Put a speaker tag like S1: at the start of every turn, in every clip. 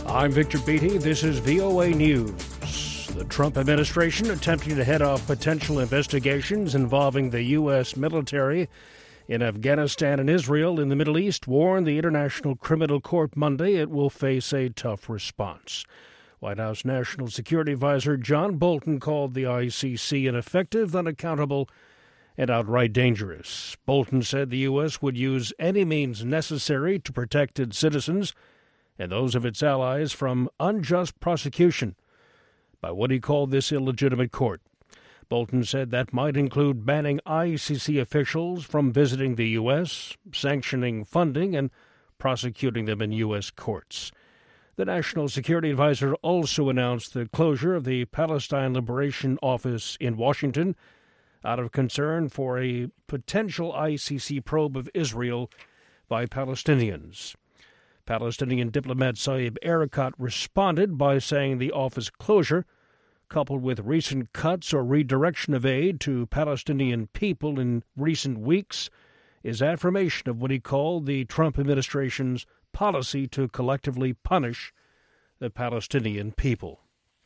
S1: I'm Victor Beatty. This is VOA News. The Trump administration, attempting to head off potential investigations involving the U.S. military in Afghanistan and Israel in the Middle East, warned the International Criminal Court Monday it will face a tough response. White House National Security Advisor John Bolton called the ICC ineffective, unaccountable, and outright dangerous. Bolton said the U.S. would use any means necessary to protect its citizens and those of its allies from unjust prosecution by what he called this illegitimate court. Bolton said that might include banning ICC officials from visiting the U.S., sanctioning funding, and prosecuting them in U.S. courts. The National Security Advisor also announced the closure of the Palestine Liberation Office in Washington out of concern for a potential ICC probe of Israel by Palestinians. Palestinian diplomat Saeb Erekat responded by saying the office closure, coupled with recent cuts or redirection of aid to Palestinian people in recent weeks, is affirmation of what he called the Trump administration's policy to collectively punish the Palestinian people.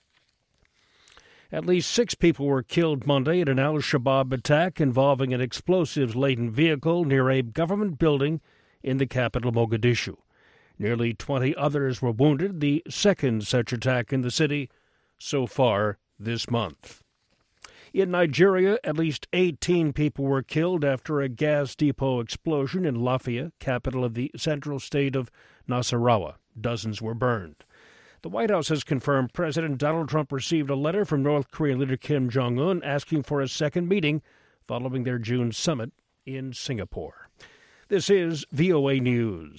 S1: At least 6 people were killed Monday in an al-Shabaab attack involving an explosives-laden vehicle near a government building in the capital, Mogadishu. Nearly 20 others were wounded, the second such attack in the city so far this month. In Nigeria, at least 18 people were killed after a gas depot explosion in Lafia, capital of the central state of Nasarawa. Dozens were burned. The White House has confirmed President Donald Trump received a letter from North Korean leader Kim Jong-un asking for a second meeting following their June summit in Singapore. This is VOA News.